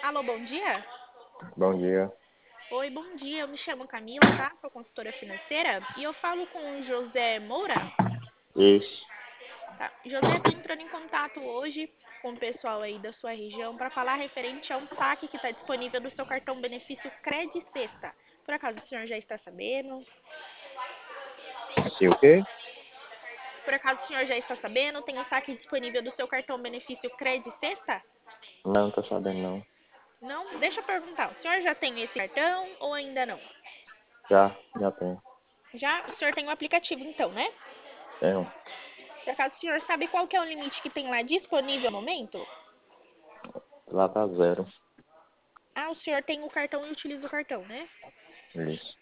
Alô, bom dia? Bom dia. Oi, bom dia. Eu me chamo Camila, tá? Sou consultora financeira e eu falo com o José Moura. Isso. Tá. José, tô entrando em contato hoje com o pessoal aí da sua região para falar referente a um saque que está disponível no seu cartão benefício Cred Sexta. Por acaso o senhor já está sabendo? Se o quê? Por acaso o senhor já está sabendo? Tem um saque disponível do seu cartão benefício Cred Sexta? Não, tô sabendo não. Não? Deixa eu perguntar. O senhor já tem esse cartão ou ainda não? Já tem. Já? O senhor tem o aplicativo então, né? Tenho. Por acaso o senhor sabe qual que é o limite que tem lá disponível no momento? Lá tá zero. Ah, o senhor tem o cartão e utiliza o cartão, né? Isso.